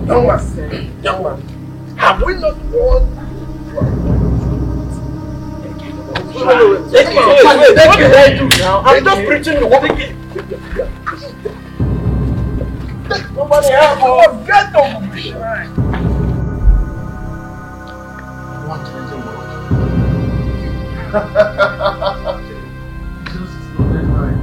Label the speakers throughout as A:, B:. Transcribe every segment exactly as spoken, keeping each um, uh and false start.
A: Young man, young man, have we not won? No, no, no. Thank you. What did I do now? I'm just preaching the word. Nobody help us. Get on me. What is the word? Jesus is not very right.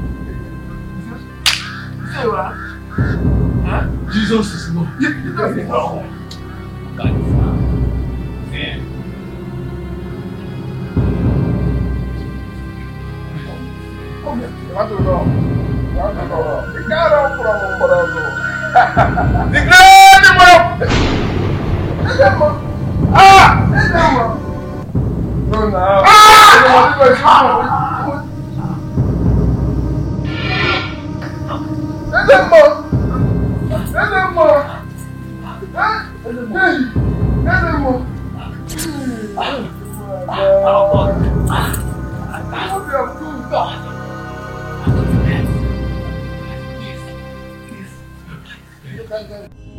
A: Say what? Huh? Jesus is not. Jesus is not. God is not. Man. You want to know? You want to know? You can't run from what I do. The great man! Ah! No, no. Ah! God.